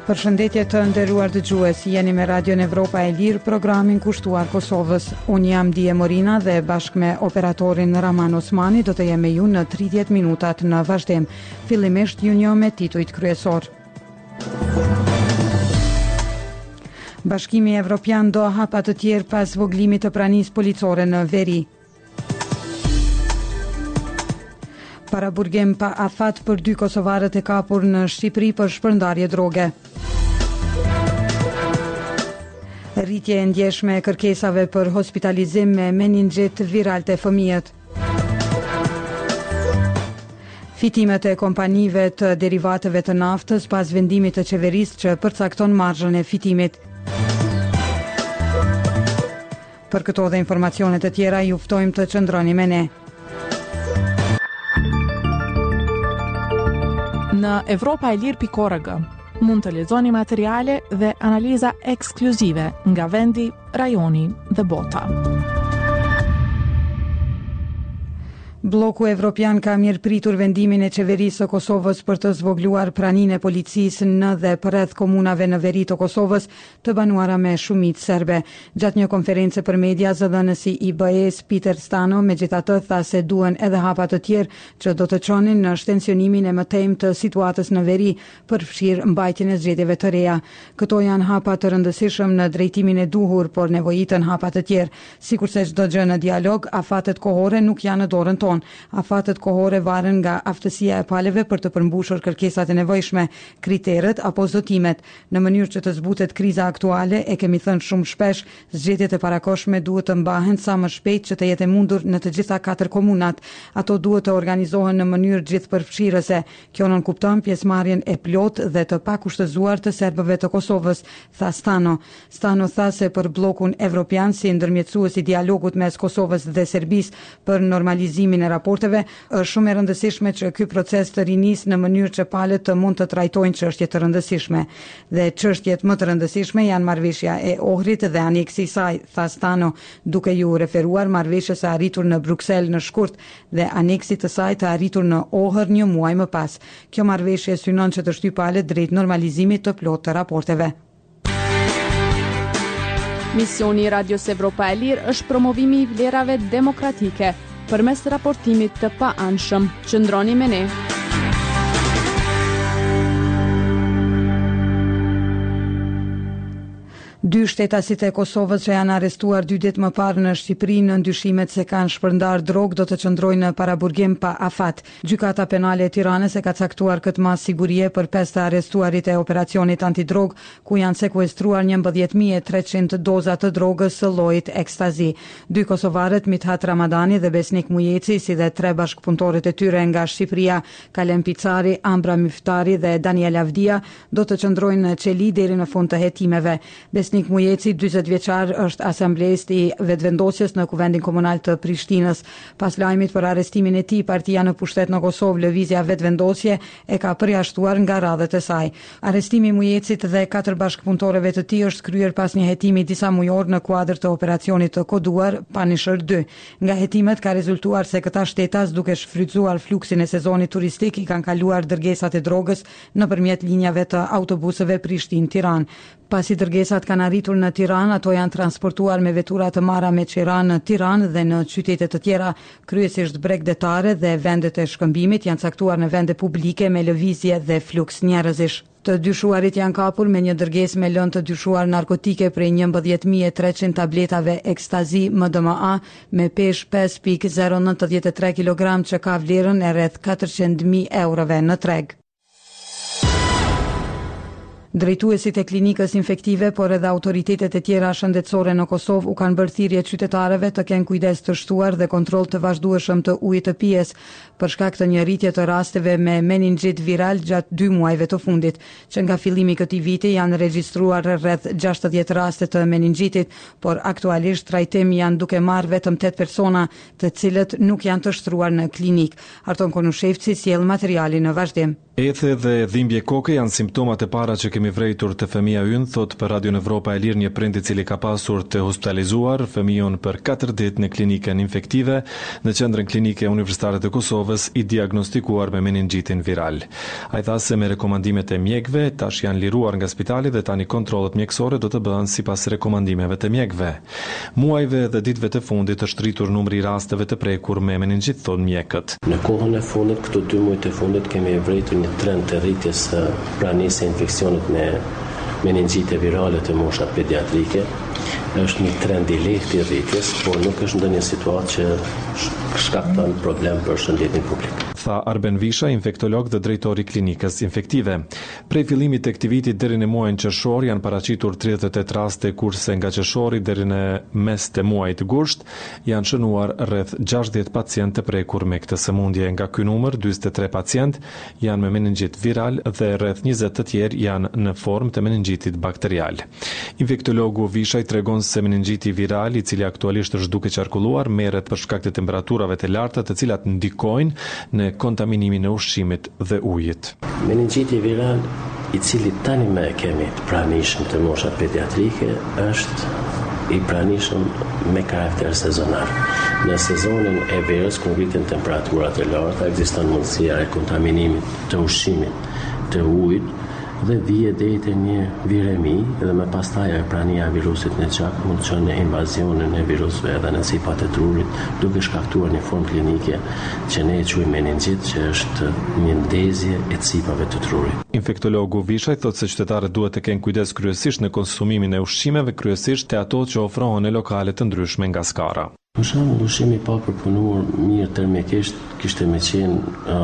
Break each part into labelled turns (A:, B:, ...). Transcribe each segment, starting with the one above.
A: Përshëndetje të nderuar dëgjues, jeni me Radion Evropa e Lirë, programin kushtuar Kosovës. Unë jam Dije Morina dhe bashkë me operatorin Raman Osmani do të jemi ju në 30 minutat në vazhdim. Fillimisht ju njoh me titujt kryesor. Bashkimi Evropian do hapa të tjerë pas zvoglimit të pranisë policore në veri. Paraburgim pa afat për 2 kosovarët e kapur në Shqipëri për shpërndarje droge. Rritje e ndjeshme e kërkesave për hospitalizim me meningit viral të fëmijët. Fitimet e kompanive të derivateve të naftës pas vendimit të qeverisë që përcakton marzhën e fitimit. Për këto dhe informacionet të tjera ju ftojmë të qëndroni me ne.
B: Në evropaelir.org mund të lexoni materiale dhe analiza ekskluzive nga vendi, rajoni dhe bota.
A: Bloku Evropian ka mirëpritur vendimin e qeverisë së Kosovës për të zvogluar praninë e policisë në dhe përreth komunave në veri të Kosovës të banuara me shumicë serbe. Gjatë një konferencë për media, zëdhënësi i BE-s Peter Stano megjithatë tha se duhen edhe hapa të tjerë që do të çonin në shtensionimin e mëtejmë të situatës në veri për fshirë mbajtjen e zgjedhjeve të reja. Këto janë hapa të rëndësishëm në drejtimin e duhur, por nevojitën hapa të tjerë. Sikurse çdo gjë në dialog, afatet kohore nuk janë në dorën tonë. Afatet kohore varen nga aftësia e palëve për të përmbushur kërkesat e nevojshme, kriteret apo zotimet. Në mënyrë që të zbutet kriza aktuale, e kemi thënë shumë shpesh, zgjedhjet e parakoshme duhet të mbahen sa më shpejt që të jetë mundur në të gjitha 4 komunat. Ato duhet të organizohen në mënyrë gjithëpërfshirëse. Kjo nënkupton pjesëmarrjen e plotë dhe të pakushtëzuar të serbëve të Kosovës, tha Stano. Stano tha se për blokun evropian si ndërmjetësues i dialogut mes Kosovës dhe Serbisë për normalizimin e raporteve, është shumë e rëndësishme që ky proces të rinisë në mënyrë që palët të mund të trajtojnë çështje të rëndësishme. Dhe çështjet më të rëndësishme janë marrëveshja e Ohrit dhe aneksi i saj, tha Stano, duke ju referuar marrëveshjes së arritur në Bruksel në shkurt dhe aneksit të saj të arritur në Ohër një muaj më pas. Kjo marrëveshje synon që të shtyjë palët drejt normalizimit të plotë të raporteve.
C: Misioni i Radios Evropa e Lirë është promovimi i vlerave demokratike përmes raportimit të pa-anshëm. Qëndroni me ne.
A: 2 shtetasit e Kosovës që janë arrestuar 2 ditë më parë në Shqipëri në ndyshimet se kanë shpërndar drogë do të qëndrojnë në paraburgim pa afat. Gjykata penale e Tiranës e ka caktuar këtë mas sigurie për 5 të arrestuarit e operacionit antidrog, ku janë sekuestruar 11.300 doza të drogës së llojit ekstazi. 2 kosovarët, Mithat Ramadani dhe Besnik Mujeci, si dhe 3 bashkëpunëtorët e tyre nga Shqipëria, Kalem Picari, Ambra Miftari dhe Daniel Avdia, do të qëndrojnë në qeli deri në fund të hetimeve. Besnik Mujeci, 40 vjeçar, është asamblejist i vetëvendosjes në Kuvendin Komunal të Prishtinës. Pas lajmit për arrestimin e tij, partia në pushtet në Kosovë, Lëvizja Vetëvendosje, e ka përjashtuar nga radhët e saj. Arrestimi i Mujecit dhe 4 bashkëpunëtorëve të tij është kryer pas një hetimi disa mujor në kuadër të operacionit të koduar Panishër 2. Nga hetimet ka rezultuar se këta shtetas, duke shfrytzuar fluksin e sezonit turistik, i kanë kaluar dërgesat e drogës nëpërmjet linjave të autobuseve Prishtinë-Tiranë. Pasi dërgesat kanë arritur në Tiranë, ato janë transportuar me vetura të marra me qira në Tiranë dhe në qytete të tjera, kryesisht bregdetare, dhe vendet e shkëmbimit janë caktuar në vende publike me lëvizje dhe fluks njerëzish. Të dyshuarit janë kapur me një dërgesë me lënë të dyshuar narkotike prej 11.300 tabletave ekstazi MDMA me peshë 5.093 kg që ka vlerën e rreth 400.000 eurove në treg. Drejtuesit e klinikës infektive, por edhe autoritetet e tjera shëndetësore në Kosovë u kanë bërë thirrje qytetarëve të kenë kujdes të shtuar dhe kontroll të vazhdueshëm të ujit të pijes për shkak të një rritje të rasteve me meningit viral gjatë 2 muajve të fundit, që nga fillimi i këtij viti janë regjistruar rreth 60 raste të meningitit, por aktualisht trajtim janë duke marrë vetëm 8 persona, të cilët nuk janë të shtruar në klinik. Arton Konushevci sjell materialin në vazhdim.
D: Ethe dhe dhimbje koke janë simptomat e para që kemi vrejtur të fëmia ynë, thot për Radio Evropa e Lirë një prind I cili ka pasur të hospitalizuar fëmijën për 4 ditë në klinikën infektive në qendrën klinike universitare të Kosovës I diagnostikuar me meningjitin viral. Ai tha se me rekomandimet e mjekëve tash janë liruar nga spitali dhe tani kontrollet mjekësore do të bëhen sipas rekomandimeve të mjekëve. Muajve dhe ditëve të fundit është rritur numri I rasteve të prekur me meningjit, thon mjekët.
E: Në kohën e fundit, këto 2 muaj të fundit kemi vrejtur një trend të rritjes së pranisë së infeksionit me meningjite virale të mosha pediatrike. Është një trend I lehtë I rritjes, por nuk është ndonjë situatë që shkakton problem për shëndetin publik.
D: Tha Arben Visha, infektolog dhe drejtori I klinikës infektive. Prej fillimit të këtij viti deri në muajin qershor janë paraqitur 38 raste, kurse nga qershori deri në mes të muajit gusht janë shënuar rreth 60 pacientë të prekur me këtë sëmundje. Nga ky numër, 43 pacientë janë me meningjit viral dhe rreth 20 të tjerë janë në formë të meningjitit bakterial. Infektologu Visha I tregon se meningjiti viral, I cili aktualisht është duke qarkulluar, merret për shkak të temperaturave të larta, të cilat ndikojnë në kontaminimin e ushqimit dhe ujit.
E: Meningjiti viral, I cili tani më kemi të pranishëm të moshat pediatrike, është I pranishëm me karakter sezonar. Në sezonin e verës, kur ngriten temperaturat e larta, ekziston mundësia e kontaminimit të ushqimit, të ujit, dhe vije deri te një viremi dhe më pastaj prania e virusit në qak mund të çojë në invazionin e virusëve edhe në sipat e trurit, duke shkaktuar një formë klinike që ne e quajmë meningjit, që është një ndezje e cipave të trurit.
D: Infektologu Vishaj thotë se qytetarët duhet të kenë kujdes kryesisht në konsumimin e ushqimeve, kryesisht te ato që ofrohen në lokale të ndryshme nga skara.
E: Për shembull, ushqimi pa përpunuar mirë termikisht kishte më qenë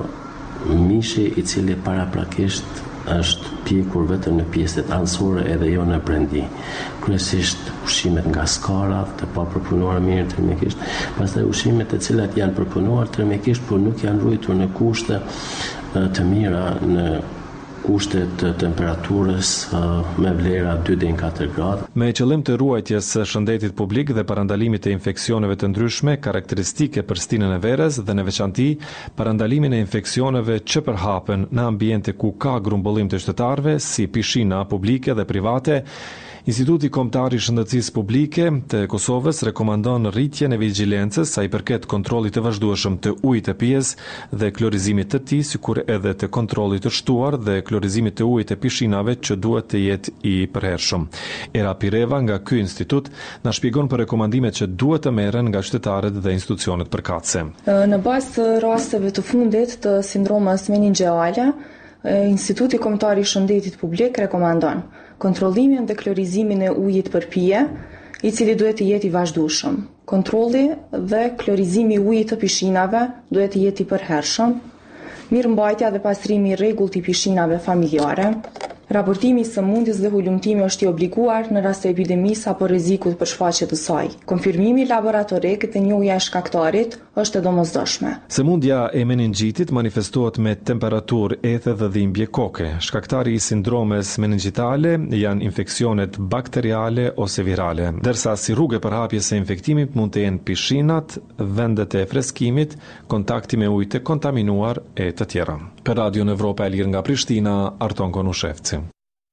E: mishi I cili paraprakisht është pjekur vetëm në pjesët anësore edhe jo në brendi. Kryesisht ushqimet nga skarat të pa përpunuar mirë termikisht, pastaj ushqimet të cilat janë përpunuar termikisht por nuk janë ruajtur në kushte të mira, në kushte të temperaturës me vlera 2 deri në 4 gradë.
D: Me qëllim të ruajtjes së shëndetit publik dhe parandalimit të infeksioneve të ndryshme karakteristike për stinën e verës dhe në veçanti parandalimin e infeksioneve që përhapen në ambiente ku ka grumbullim të qytetarëve, si pishina publike dhe private, Instituti Kombëtar I Shëndetësisë Publike të Kosovës rekomandon rritjen e vigjilencës sa I përket kontrollit të vazhdueshëm të ujit të pijes dhe klorizimit të tij, sikur edhe të kontrollit të shtuar dhe klorizimit të ujit të pishinave që duhet të jetë I përhershëm. Era Pireva nga ky institut na shpjegon për rekomandimet që duhet të merren nga qytetarët dhe institucionet përkatëse.
F: Në bazë të rasteve të fundit të sindromës meningjeale, Instituti Kombëtar I Shëndetit Publik rekomandon kontrollimin dhe klorizimin e ujit për pije, I cili duhet të jetë I vazhdueshëm. Kontrolli dhe klorizimi I ujit të pishinave duhet të jetë I përhershëm. Mirëmbajtja dhe pastrimi I rregullt I pishinave familjare. Raportimi I sëmundjes dhe hulumtimi është I obliguar në rast të epidemisë apo rrezikut për shfaqje të saj. Konfirmimi laboratorik dhe njohja e shkaktarit është e domosdoshme.
D: Sëmundja e meningjitit manifestohet me temperaturë, ethe dhe dhimbje koke. Shkaktari I sindromes meningjitale janë infeksionet bakteriale ose virale, ndërsa si rrugë përhapjes së infektimit mund të jenë pishinat, vendet e freskimit, kontakti me ujë të kontaminuar e të tjera. Për Radio Evropa e Lirë nga Prishtina, Arton Konushevci.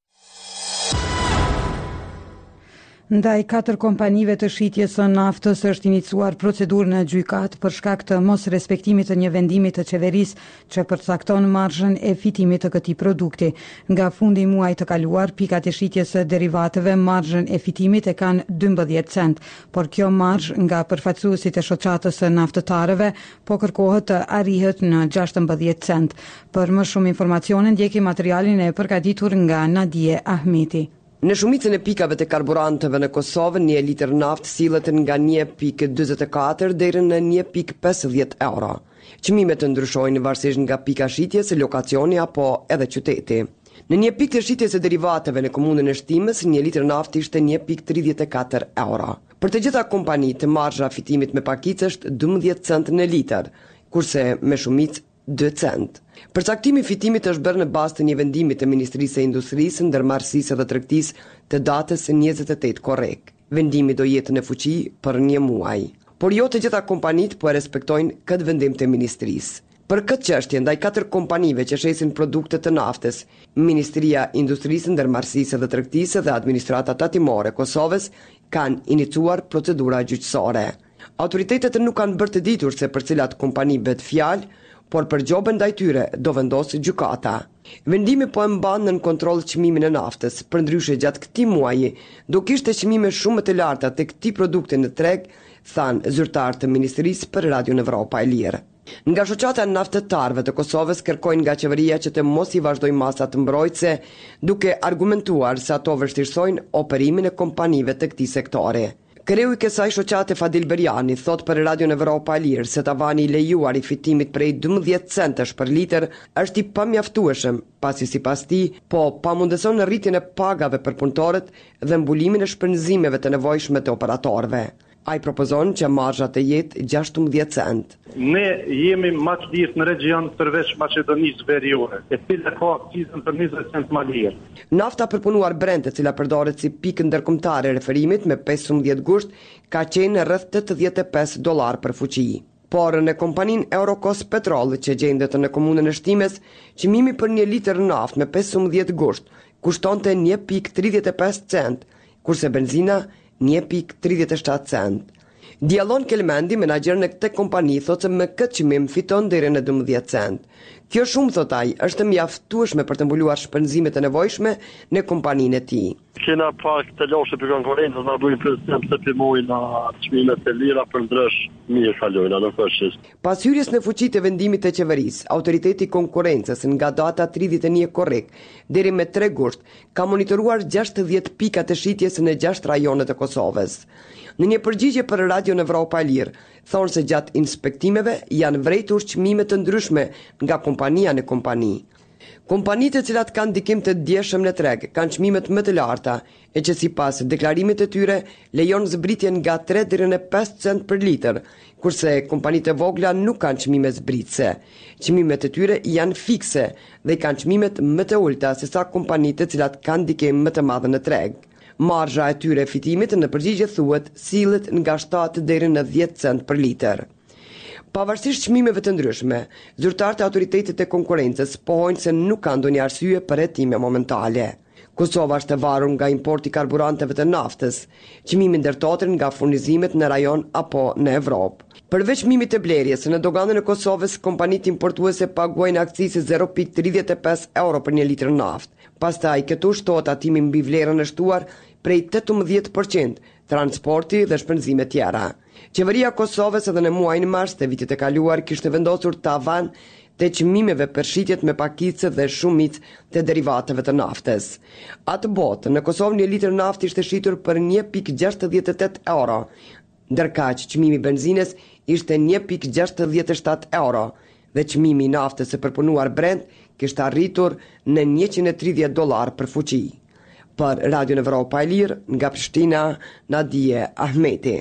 A: Ndaj 4 kompanive të shitjes së naftës është iniciuar procedurë në gjykat për shkak të mos respektimit të një vendimi të qeverisë që përcakton marzhën e fitimit të këtij produkti. Nga fundi I muajit të kaluar, pikat e shitjes së derivateve marzhën e fitimit e kanë 12 cent, por kjo marzhë nga përfaqësuesit e shoqatës së naftëtarëve po kërkohet të arrihet në 16 cent. Për më shumë informacione ndjeki materialin e përgatitur nga Nadije Ahmeti.
G: Në shumicën e pikave të karburantëve në Kosovë, 1 litër naftë sillet nga 1.44 deri në 1.50 euro. Çmimet ndryshojnë varësisht nga pika shitjes, lokacioni apo edhe qyteti. Në një pikë të shitjes së derivateve në komunën e Shtimës, 1 litër naftë ishte 1.34 euro. Për të gjitha kompanitë, marzha fitimit me pakicë është 12 cent në litër, kurse me shumicë 2 cent. Përcaktimi I fitimit është bërë në bazë të një vendimi të Ministrisë së Industrisë, Ndërmarrësisë dhe Tregtisë të datës 28 korrek. Vendimi do jetë në fuqi për 1 muaj. Por jo të gjitha kompanitë po e respektojnë këtë vendim të Ministrisë. Për këtë çështje ndaj 4 kompanive që shesin produkte të naftës, Ministria e Industrisë, Ndërmarrësisë dhe Tregtisë dhe Administrata Tatimore e Kosovës kanë iniciuar procedura gjyqësore. Autoritetet nuk kanë bërë të ditur se për cilat kompani bëhet fjalë, por për gjobën ndaj tyre do vendosë gjykata. Vendimi po e mban nën kontroll çmimin e naftës, përndryshe gjatë këtij muaji do kishte çmime shumë të larta tek këtij produkti në treg, thanë zyrtar të Ministrisë për Radion Evropa e Lirë. Nga shoqata e naftetarëve të Kosovës kërkojnë nga qeveria që të mos i vazhdojë masat mbrojtëse, duke argumentuar se ato vështirësojnë operimin e kompanive të këtij sektori. Kreu i kësaj shoqate Fadil Berjani thot për Radion Evropa e Lirë se tavani i lejuar i fitimit prej 12 centësh për litër është i pamjaftueshëm, pasi sipas tij po pamundëson rritjen e pagave për punëtorët dhe mbulimin e shpenzimeve të nevojshme të operatorëve. Ai propozon që marzha të jetë 16 cent.
H: Ne jemi më të lirë në region përveç Maqedonisë Veriore, e cila ka akcizën për 20 cent më lirë.
G: Nafta përpunuar Brent, e cila përdoret si pikë ndërkombëtare e referimit me 15 gusht, ka qenë rreth $85 për fuqi. Por në kompaninë Eurocos Petrol, që gjendet në komunën e Shtimes, çmimi për 1 litër naftë me 15 gusht kushtonte 1.35 cent, kurse benzina 1.37 cent. Diallon Kelmendi, menaxher në këtë kompani, thotë se me këtë çmim fiton deri në 12 cent. Kjo shumë, thot ai, është mjaftueshme për të mbuluar shpenzimet e nevojshme në kompaninë e tij.
I: Kena pak të loshe për konkurrencës, na bëjnë prezent se pirmojnë çmimet e lira për ndrysh mirë kalojnë në fshis.
G: Pas hyrjes në fuqi të vendimit të qeverisë, autoriteti i konkurrencës nga data 31 korrik deri me 3 gusht ka monitoruar 60 pika të shitjes në 6 rajone të Kosovës. Në një përgjigje për Radion Evropa e Lirë, thonë se gjatë inspektimeve janë vrejtur çmime të ndryshme nga kompania në kompani. Kompanitë të cilat kanë ndikim të ndjeshëm në treg kanë çmimet më të larta, e që sipas deklarimit të tyre lejon zbritjen nga 3 deri në 5 cent për litër, kurse kompanitë e vogla nuk kanë çmime zbritëse. Çmimet e tyre janë fikse dhe kanë çmimet më të ulta se sa kompanitë të cilat kanë ndikim më të madh në treg. Marzha e tyre fitimit në përgjigje thuhet sillet nga 7 deri në 10 cent për litër. Pavarësisht çmimeve të ndryshme, zyrtarët e autoritetit të konkurrencës pohojnë se nuk ka ndonjë arsye për hetime momentale. Kosova është e varur nga importi i karburanteve të naftës, çmimi ndërtohet nga furnizimet në rajon apo në Evropë. Përveç çmimit të blerjes, në doganën e Kosovës, kompanitë importuese paguajnë akcizë 0.35 euro për 1 litër naftë. Pastaj këtu shtohet atimi mbi vlerën e shtuar prej 18%, transporti dhe shpenzime tjera. Qeveria e Kosovës edhe në muajin mars të vitit e kaluar kishte vendosur tavan të çmimeve për shitjet me pakicë dhe shumicë të derivateve të naftës. Atë botë, në Kosovë 1 litër naftë ishte shitur për 1.68 euro, ndërkaq çmimi i benzinës ishte 1.67 euro dhe çmimi i naftës së përpunuar Brent kishte arritur në $130 për fuqi. Për Radion Evropa e Lirë, nga Prishtina, Nadije Ahmeti.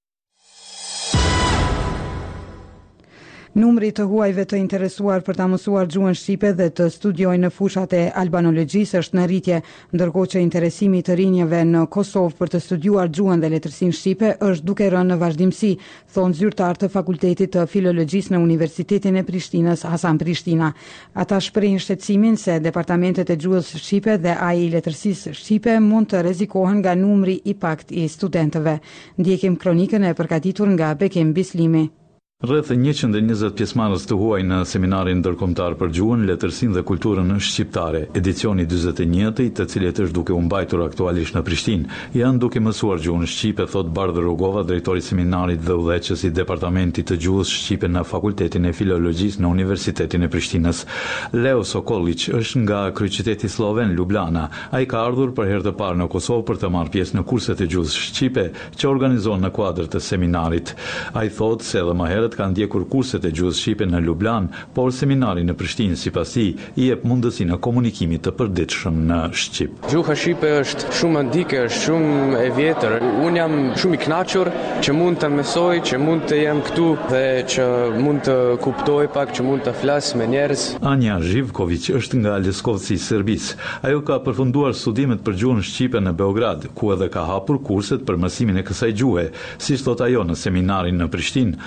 A: Numri të huajve të interesuar për ta mësuar gjuhën shqipe dhe të studiojnë në fushat e albanologjisë është në rritje, ndërkohë që interesimi të rinjeve në Kosovë për të studiuar gjuhën dhe letërsinë shqipe është duke rënë në vazhdimsi, thonë zyrtar të Fakultetit të Filologjisë në Universitetin e Prishtinës, Hasan Prishtina. Ata shprehin shqetësimin se departamentet e gjuhës shqipe dhe ai i letërsisë shqipe mund të rrezikohen nga numri i pakt i studentëve. Ndjekim kronikën e përgatitur nga Bekim Bislimi.
J: Rreth 120 pjesëmarrës të huaj në seminarin ndërkombëtar për gjuhën, letërsinë dhe kulturën shqiptare, edicioni 41, të cilit është duke u mbajtur aktualisht në Prishtinë, janë duke mësuar gjuhën shqipe, thot Bardh Rogova, drejtori i seminarit dhe udhëheqës i departamentit të gjuhës shqipe në Fakultetin e Filologjisë në Universitetin e Prishtinës. Leo Sokolić është nga kryeqyteti sloven Ljubljana. Ai ka ardhur për herë të parë në Kosovë për të marrë pjesë në kurset e gjuhës shqipe që organizon në kuadër të seminarit. Ai thotë se edhe më herët kanë ndjekur kurset e gjuhës shqipe në Ljublan, por seminari në Prishtinë sipas tij i jep mundësinë e komunikimit të përditshëm në shqip.
K: Gjuha shqipe është shumë antike, është shumë e vjetër. Unë jam shumë i kënaqur që mund të mësoj, që mund të jem këtu dhe që mund të kuptoj pak, që mund të flas me njerëz.
J: Anja Živković është nga Leskovci i Serbisë. Ajo ka përfunduar studimet për gjuhën shqipe në Beograd, ku edhe ka hapur kurset për mësimin e kësaj gjuhe. Siç thot ajo në seminarin në Prishtinë, është për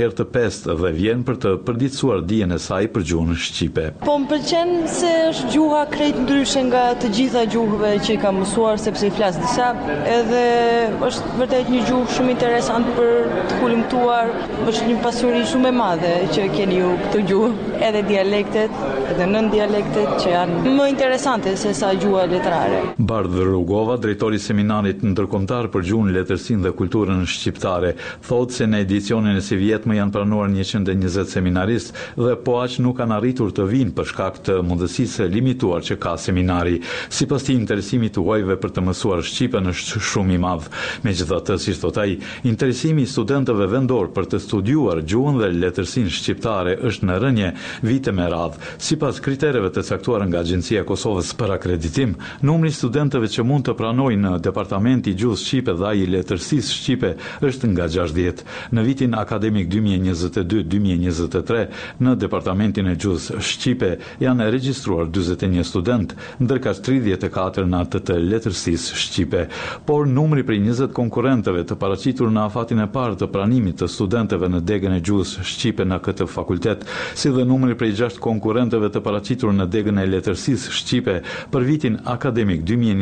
J: herë të pestë dhe vjen për të përditësuar dijen e saj për gjuhën shqipe.
L: Po më pëlqen se është gjuha krejt ndryshe nga të gjitha gjuhëve që i kam mësuar, sepse i flas disa, edhe është vërtet një gjuhë shumë interesant për të kulumtuar, është një pasuri shumë e madhe që keni ju këtë gjuhë, edhe dialektet, edhe nën dialektet që janë më interesante se sa gjuha letrare.
J: Bardh Rugova, drejtori i seminarit ndërkombëtar për gjuhën, letërsinë dhe kulturën shqiptare, thotë se në edicionin e si vjetme janë pranuar 120 seminaristë dhe po aq nuk kanë arritur të vinë për shkak të mundësisë limituar që ka seminari. Sipas tij, interesimi i huajve për të mësuar shqipen është shumë i madh. Megjithatë, si thot ai, interesimi i studentëve vendor për të studiuar gjuhën dhe letërsinë shqiptare është në rënje vite me radhë. Sipas kritereve të caktuara nga Agjencia e Kosovës për akreditim, numri i studentëve që mund të pranojnë në Departamenti i Gjuhës Shqipe dhe ai i Letërsisë Shqipe është nga 60. Në vitin akademik 2022-2023 në Departamentin e Gjuhës Shqipe janë regjistruar 41 student, ndërka 34 në atë të Letërsisë Shqipe. Por numri prej 20 konkurrentëve të paraqitur në afatin e parë të pranimit të studentëve në degën e Gjuhës Shqipe në këtë fakultet, si dhe numri prej 6 konkurrentëve të paraqitur në degën e Letërsisë Shqipe për vitin akademik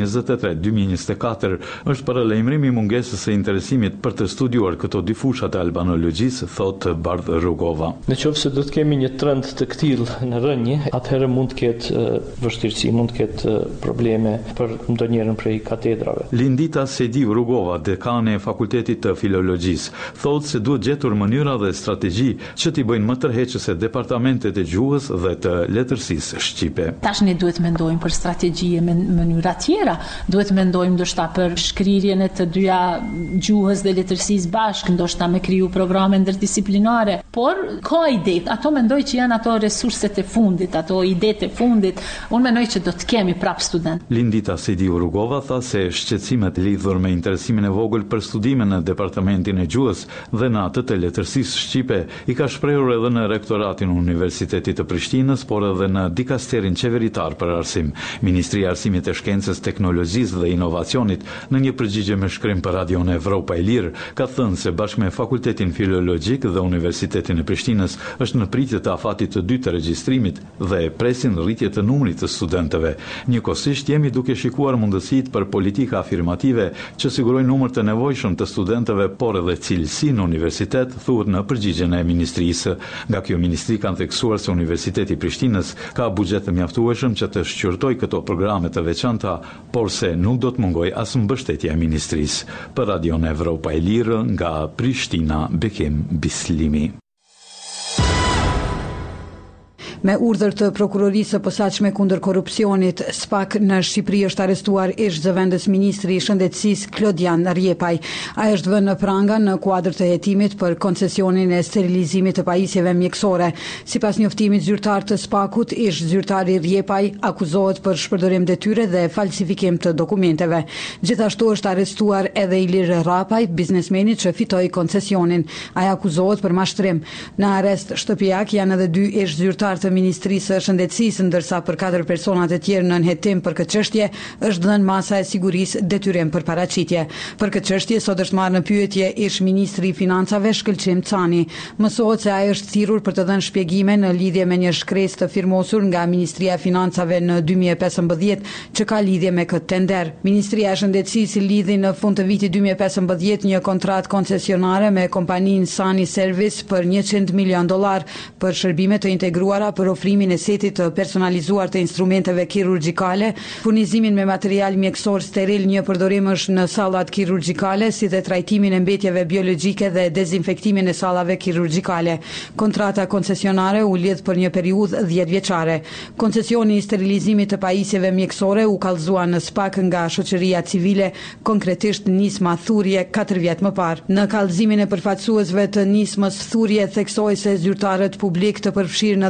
J: 2023-2024 është për lajmërimi mungesës së interesimit për të studiuar këto dy fusha të albanologjisë, thotë Bardh Rugova.
M: Nëse do të kemi një trend të tillë në rënje, atëherë mund të ketë vështirësi, mund të ketë probleme për ndonjërin prej katedrave.
J: Lindita Sedi Rugova, dekane e Fakultetit të Filologjisë, thotë se duhet gjetur mënyra dhe strategji që t'i bëjnë më tërheqëse departamentet e gjuhës dhe të letërsisë shqipe.
N: Tash ne duhet mendojmë për strategji me mënyra tjera, duhet mendojmë ndoshta për shkrirjen e të dyja gjuhës dhe letërsisë bashkë, ndoshta me kriju programe ndërdisiplinare, por ka ide, ato mendoj që janë ato resurset e fundit, ato idetë e fundit, unë mendoj që do të kemi prap student.
J: Lindita Sedi Rugova tha se shqetësimet lidhur me interesimin e vogël për studime në Departamentin e Gjuhës dhe në atë të Letërsisë Shqipe i ka shprehur edhe në rektoratin e Universitetit të Prishtinës, por edhe në dikasterin qeveritar për arsim. Ministria e Arsimit të Shkencës, Teknologjisë dhe Inovacionit në një përgjigje me shkrim për Radion Evropa e Lirë ka thënë se bashkë me Fakultetin Filologjik dhe Universitetin e Prishtinës është në pritje të afatit të dytë të regjistrimit dhe presin rritje të numrit të studentëve. Njëkohësisht jemi duke shikuar mundësitë për politika afirmative që sigurojnë numër të nevojshëm të studentëve, por edhe cilësi në universitet, thuhet në përgjigjen e ministrisë. Nga kjo ministri kanë theksuar se Universiteti i Prishtinës ka buxhet të mjaftueshëm që të shqyrtojë këto programe të veçanta, por se nuk do të mungojë as mbështetja e ministrisë. Për Radion Evropa e Lirë nga Prishtina, Bekim Bislimi.
A: Me urdhër të prokurorisë së posaçme kundër korrupsionit, SPAK në Shqipëri është arrestuar ish zëvendës ministri i Shëndetësisë Klodian Rjepaj. Ai është vënë në pranga në kuadër të hetimit për koncesionin e sterilizimit të pajisjeve mjekësore. Sipas njoftimit zyrtar të SPAK-ut, ish zyrtari Rjepaj akuzohet për shpërdorim detyre dhe falsifikim të dokumenteve. Gjithashtu është arrestuar edhe Ilir Rapaj, biznesmeni që fitoi koncesionin. Ai akuzohet për mashtrim. Në arrest shtëpiak janë edhe dy ish zyrtar të Ministrisë së Shëndetësisë, ndërsa për 4 persona të tjerë nën hetim për këtë çështje është dhënë masa e sigurisë detyrim për paraqitje. Për këtë çështje sot është marrë në pyetje ish ministri i Financave Shkëlqim Cani. Mësohet se ai është thirrur për të dhënë shpjegime në lidhje me një shkresë të firmosur nga Ministria e Financave në 2015 që ka lidhje me këtë tender. Ministria e Shëndetësisë lidhi në fund të vitit 2015 një kontratë koncesionare me kompaninë Sani Service për $100 milion për shërbime të integruara për ofrimin e setit të personalizuar të instrumenteve kirurgjikale, furnizimin me material mjekësor steril një përdorim është në sallat kirurgjikale, si dhe trajtimin e mbetjeve biologjike dhe dezinfektimin e sallave kirurgjikale. Kontrata koncesionare u lidh për një periudhë 10 vjeçare. Koncesioni i sterilizimit të pajisjeve mjekësore u kallëzua në SPAK nga shoqëria civile, konkretisht Nisma Thurje 4 vjet më parë. Në kallëzimin e përfaqësuesve të Nismës Thurje theksoi se zyrtarët publik të përfshirë në dhënien e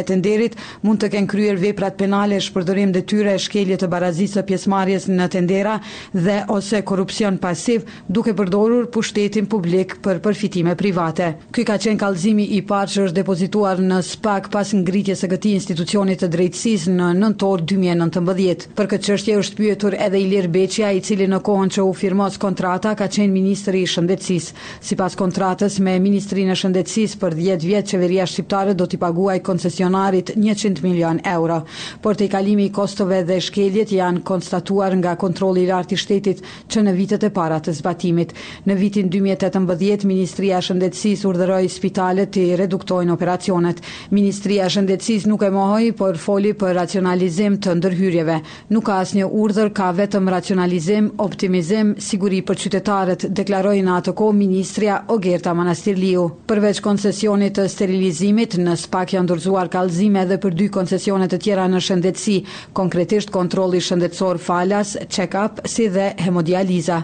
A: tenderit mund të kenë kryer veprat penale, shpërdorim detyre, shkelje të barazisë së pjesëmarrjes në tendera dhe ose korrupsion pasiv, duke përdorur pushtetin publik për përfitime private. Ky ka qenë kallëzimi i parë që është depozituar në SPAK pas ngritjes së këtij institucioni të drejtësisë në nëntor 2019. Për këtë çështje është pyetur edhe Ilir Beqia, i cili në kohën që u firmos kontrata ka qenë ministri i shëndetësisë. Sipas kontratës me Ministrinë e Shëndetësisë për 10 vjet, qeveria shqiptare do t'i paguajë koncesionarit 100 milion euro. Por te kalimi i kostove dhe shkeljet janë konstatuar nga kontrolli i lartë i shtetit që në vitet e para të zbatimit. Në vitin 2018, Ministria e Shëndetësisë urdhëroi spitalet të reduktojnë operacionet. Ministria e Shëndetësisë nuk e mohoi, por foli për racionalizim të ndërhyrjeve. Nuk ka asnjë urdhër, ka vetëm racionalizim, optimizim, siguri për qytetarët, deklaroi në atë kohë ministria Ogerta Manastirliu. Përveç koncesionit të sterilizimit, në SPAK janë dorëzuar kallëzime edhe për 2 koncesione të tjera në shëndetësi, konkretisht kontrolli shëndetësor falas, check-up, si dhe hemodializa.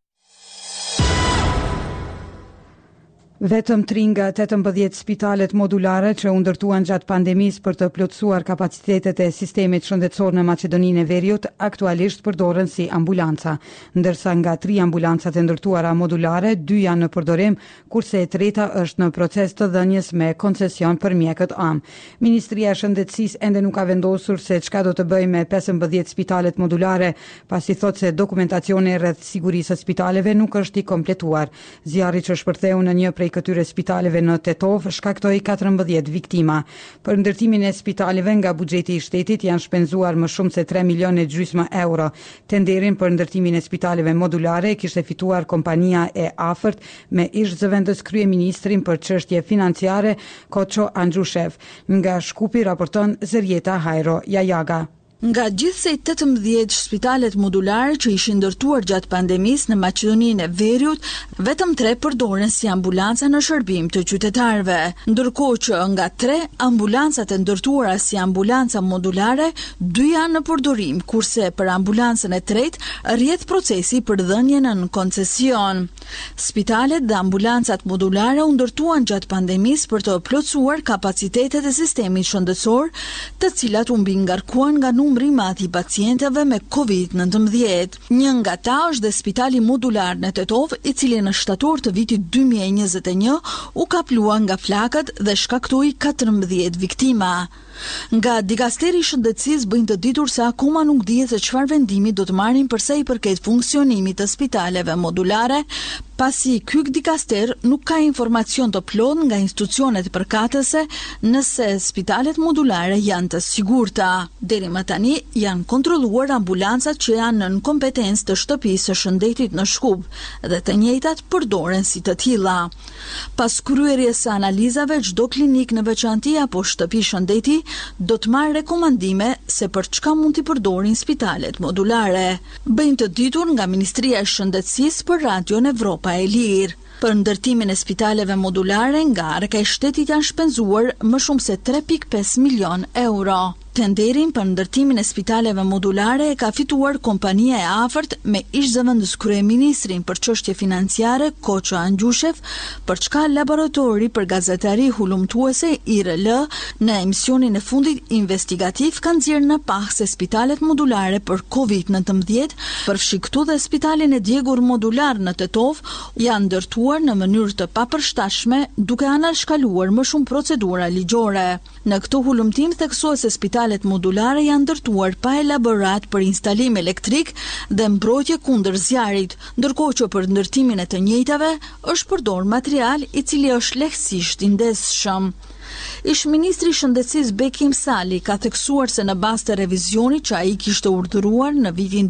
A: Vetëm 3 nga 18 spitalet modulare që u ndërtuan gjatë pandemisë për të plotësuar kapacitetet e sistemit shëndetësor në Maqedoninë e Veriut aktualisht përdoren si ambulanca, ndërsa nga 3 ambulancat e ndërtuara modulare, 2 janë në përdorim, kurse e treta është në proces të dhënies me koncesion për mjekët am. Ministria e Shëndetësisë ende nuk ka vendosur se çka do të bëjë me 15 spitalet modulare, pasi thotë se dokumentacioni rreth sigurisë së spitaleve nuk është i kompletuar. Zjarri që shpërtheu në një prej këtyre spitaleve në Tetov shkaktoi 14 viktima. Për ndërtimin e spitaleve nga buxheti i shtetit janë shpenzuar më shumë se 3,5 milionë euro. Tenderin për ndërtimin e spitaleve modulare kishte fituar kompania e afërt me ish zëvendës kryeministrin për çështje financiare Koço Andrushev. Nga Shkupi raporton Zerjeta Hajro Jajaga.
O: Nga gjithsej 18 spitalet modulare që ishin ndërtuar gjatë pandemisë në Maqedoninë e Veriut, vetëm 3 përdoren si ambulanca në shërbim të qytetarëve, ndërkohë që nga 3 ambulancat e ndërtuara si ambulanca modulare, 2 janë në përdorim, kurse për ambulancën e tretë rrjedh procesi për dhënien në koncesion. Spitalet dhe ambulancat modulare u ndërtuan gjatë pandemisë për të plotësuar kapacitetet e sistemit shëndetësor, të cilat u mbi ngarkuan nga numri i madh i pacientëve me COVID-19. Një nga ta është dhe spitali modular në Tetov, i cili në shtator të vitit 2021 u kaplua nga flakët dhe shkaktoi 14 viktima. Nga Dikasteri i Shëndetësisë bëjnë të ditur se akoma nuk dihet se çfarë vendimi do të marrin për sa i përket funksionimit të spitaleve modulare, pasi ky dikaster nuk ka informacion të plotë nga institucionet përkatëse nëse spitalet modulare janë të sigurta. Deri më tani janë kontrolluar ambulancat që janë në kompetencë të shtëpisë së shëndetit në Shkup dhe të njëjtat përdoren si të tilla. Pas kryerjes së analizave, çdo klinik në veçanti apo shtëpi shëndeti do të marrë rekomandime se për çka mund t'i përdorin spitalet modulare. Bëjmë të ditur nga Ministria e Shëndetësisë për Radion Evropa e Lirë. Për ndërtimin e spitaleve modulare nga arka e shtetit janë shpenzuar më shumë se 3,5 milion euro. Tenderin për ndërtimin e spitaleve modulare e ka fituar kompania e afërt me ish zëvendës kryeministrin për çështje financiare Koço Andrushev, për çka laboratori për gazetari hulumtuese IRL në emisionin e fundit investigativ kanë nxjerrë në pah se spitalet modulare për COVID-19, përfshi këtu dhe spitalin e djegur modular në Tetov, janë ndërtuar në mënyrë të papërshtatshme duke anashkaluar më shumë procedura ligjore. Në këtë hulumtim theksohet se spitalet modulare janë ndërtuar pa elaborat për instalim elektrik dhe mbrojtje kundër zjarrit, ndërkohë që për ndërtimin e të njëjtave është përdorur material i cili është lehtësisht i ndeshshëm. Ish ministri i Shëndetësisë Bekim Sali ka theksuar se në bazë të revizionit që ai kishte urdhëruar në vitin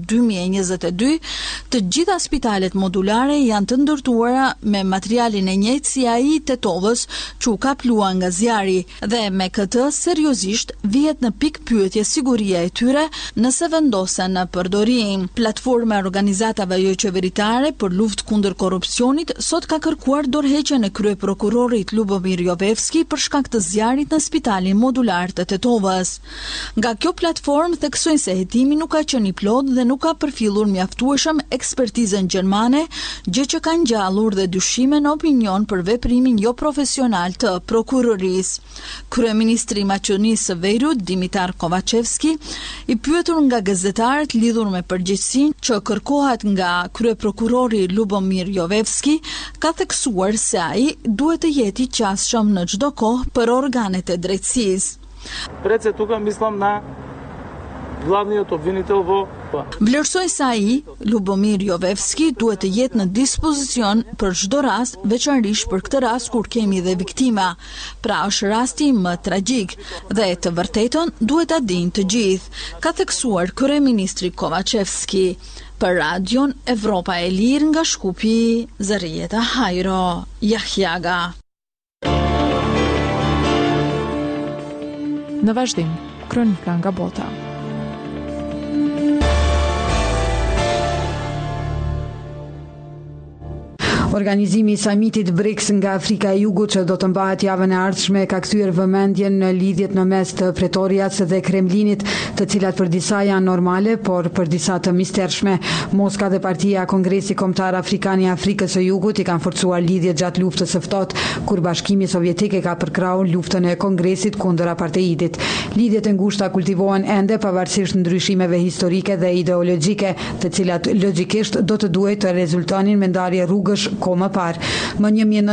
O: 2022, të gjitha spitalet modulare janë të ndërtuara me materialin e njëjtë si ai i Tetovës, që u kaplua nga zjarri, dhe me këtë seriozisht vihet në pikë pyetje siguria e tyre nëse vendosen në përdorim. Platforma e organizatave jo qeveritare për luftë kundër korrupsionit sot ka kërkuar dorëheqjen e kryeprokurorit Lubomir Jovevski për shkak të zjarrit në spitalin modular të Tetovës. Nga kjo platformë theksojnë se hetimi nuk ka qenë i plot dhe nuk ka përfillur mjaftueshëm ekspertizën gjermane, gjë që ka ngjallur dhe dyshime në opinion për veprimin jo profesional të prokurorisë. Kryeministri i Maqedonisë së Veriut, Dimitar Kovacevski, i pyetur nga gazetarët lidhur me përgjegjësinë që kërkohet nga kryeprokurori Lubomir Jovevski, ka theksuar se ai duhet të jetë i qasshëm në çdo kohë për organet e drejtësisë. Vlerësoj se ai, Lubomir Jovevski, duhet të jetë në dispozicion për çdo rast, veçanërisht për këtë rast kur kemi dhe viktima. Pra është rasti më tragjik dhe të vërtetën duhet ta dinë të gjithë, ka theksuar kryeministri Kovacevski. Për radion Evropa e Lirë nga Shkupi, Zarieta Hajro, Jahjaga.
B: Në vazhdim, kronika nga bota.
A: Organizimi i samitit BRICS nga Afrika e Jugut që do të mbahet javën e ardhshme ka kthyer vëmendjen në lidhjet në mes të Pretorias dhe Kremlinit, të cilat për disa janë normale, por për disa të mistershme. Moska dhe Partia Kongresi Kombëtar Afrikan i Afrikës së Jugut i kanë forcuar lidhjet gjatë luftës së ftohtë, kur Bashkimi Sovjetik e ka përkrahur luftën e Kongresit kundër apartheidit. Lidhjet e ngushta kultivohen ende pavarësisht ndryshimeve historike dhe ideologjike, të cilat logjikisht do të duhet të rezultonin me ndarje rrugësh kohë më parë. Më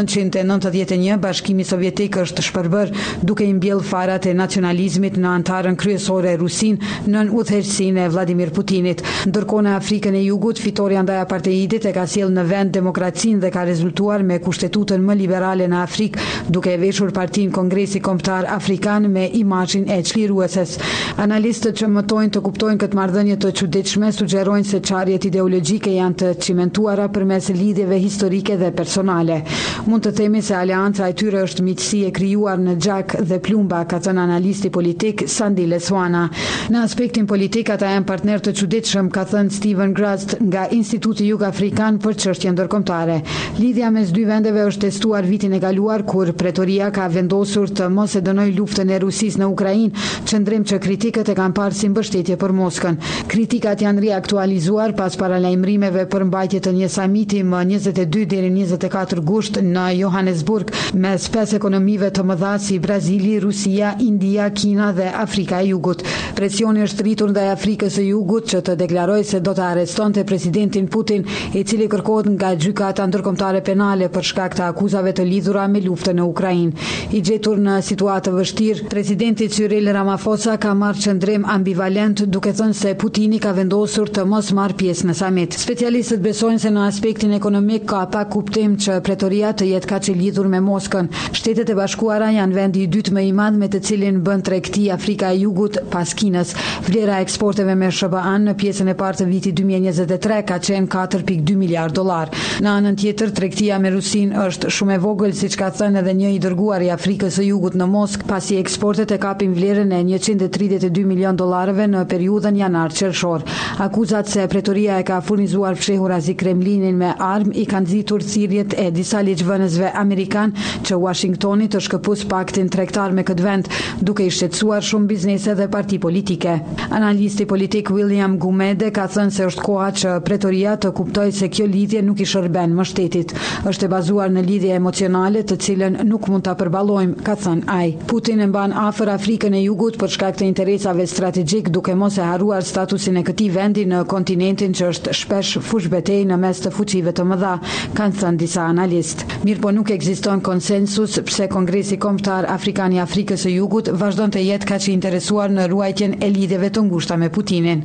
A: 1991 Bashkimi Sovjetik është shpërbër duke i mbjellë farat e nacionalizmit në antarën kryesore Rusin nën udhëheqësinë e Vladimir Putinit. Ndërkohë në Afrikën e Jugut fitoria ndaj apartheidit e ka sjellë në vend demokracinë dhe ka rezultuar me kushtetutën më liberale në Afrikë, duke e veshur Partinë Kongresi Kombëtar Afrikan me imazhin e çlirueses. Analistët që mëtojnë të kuptojnë këtë marrëdhënie të çuditshme sugjerojnë se çarjet ideologjike janë të cimentuara përmes lidhjeve historike dhe personale. Mund të themi se aleanca e tyre është miqësi e krijuar në gjak dhe plumba, ka thënë analisti politik Sandile Swana. Në aspektin politik ata janë partner të çuditshëm, ka thënë Steven Grast nga Instituti Jug-Afrikan për çështje ndërkombëtare. Lidhja mes dy vendeve është testuar vitin e kaluar kur Pretoria ka vendosur të mos e dënojë luftën e Rusisë në Ukrainë, qëndrim që kritikët e kanë parë si mbështetje për Moskën. Kritikat janë riaktualizuar pas paralajmërimeve për mbajtje të një samiti më 22 deri 24 gusht në Johannesburg mes 5 ekonomive të mëdha si Brazili, Rusia, India, Kina dhe Afrika e Jugut. Presioni është rritur ndaj Afrikës së Jugut që të deklarojë se do të arrestonte presidentin Putin, i cili kërkohet nga gjykata ndërkombëtare penale për shkak të akuzave të lidhura me luftën në Ukrainë. I gjetur në situatë vështirë, presidenti Cyril Ramaphosa ka marrë qëndrim ambivalent duke thënë se Putini ka vendosur të mos marrë pjesë në samit. Specialistët besojnë se në aspektin ekonomik ka pak kuptim që Pretoria të jetë kaq e lidhur me Moskën. Shtetet e Bashkuara janë vendi i dytë më i madh me të cilin bën tregti Afrika e Jugut pas Kinës. Vlera e eksporteve me SBA-n në pjesën e parë të vitit 2023 ka qenë 4.2 miliard dollar. Në anën tjetër, tregtia me Rusinë është shumë e vogël, siç ka thënë edhe një i dërguar i Afrikës së Jugut në Moskë, pasi eksportet e kapin vlerën e 132 milion dollarëve në periudhën janar-qershor. Akuzat se Pretoria e ka furnizuar fshehura si Kremlinin me armë i kanë nxitur thirrjet e disa ligjvënësve amerikan që Washingtoni të shkëpus paktin tregtar me këtë vend, duke i shqetësuar shumë biznese dhe parti politike. Analisti politik William Gumede ka thënë se është koha që Pretoria të kuptojë se kjo lidhje nuk i shërben më shtetit. Është e bazuar në lidhje emocionale të cilën nuk mund ta përballojmë, ka thënë ai. Putin e mban afër Afrikën e Jugut për shkak të interesave strategjik, duke mos e harruar statusin e këtij vendi në kontinentin që është shpesh fushbetej në mes të fuqive të mëdha, kanë thënë disa analist. Mirë po nuk ekziston konsensus pse Kongresi Kombëtar Afrikan i Afrikës së Jugut vazhdon të jetë kaq i interesuar në ruajtjen e lidhjeve të ngushta me Putinin.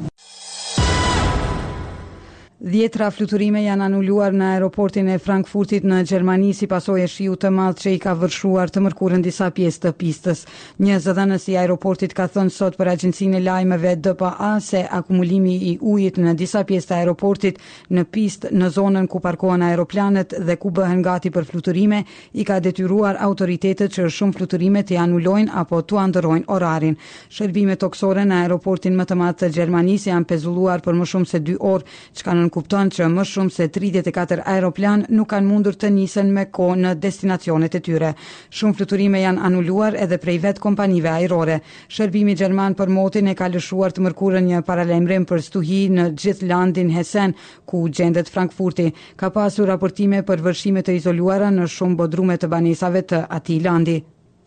A: 10 fluturime janë anuluar në aeroportin e Frankfurtit në Gjermani si pasojë e shiut të madh që i ka vërshuar të mërkurën disa pjesë të pistës. Një zëdhënës i aeroportit ka thënë sot për agjencinë e lajmeve DPA se akumulimi i ujit në disa pjesë të aeroportit në pistë në zonën ku parkohen aeroplanet dhe ku bëhen gati për fluturime i ka detyruar autoritetet që shumë fluturime të anulojnë apo të ndërrojnë orarin. Shërbimet toksore në aeroportin më të madh të Gjermanisë janë pezulluar për më shumë se 2 orë, çka kupton që më shumë se 34 aeroplan nuk kanë mundur të nisen me kohë në destinacionet e tyre. Shumë fluturime janë anuluar edhe prej vetë kompanive ajrore. Shërbimi gjerman për motin e ka lëshuar të mërkurën një paralajmërim për stuhi në gjithë landin Hessen, ku gjendet Frankfurti. Ka pasur raportime për vërshime të izoluara në shumë bodrume të banesave të atij landi.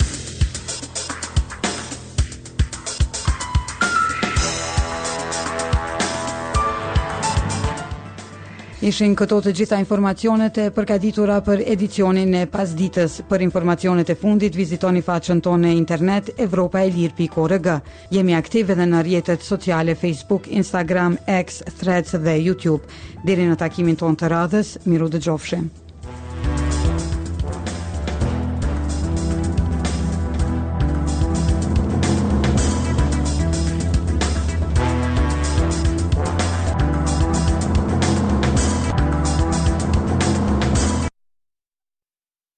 A: Ishin këto të gjitha informacionet e përgatitura për edicionin e pasditës. Për informacionet e fundit, vizitoni faqen tonë në internet evropaelir.org. Jemi aktiv edhe në rrjetet sociale Facebook, Instagram, X, Threads dhe YouTube. Deri në takimin tonë të radhës, miru dëgjofshim.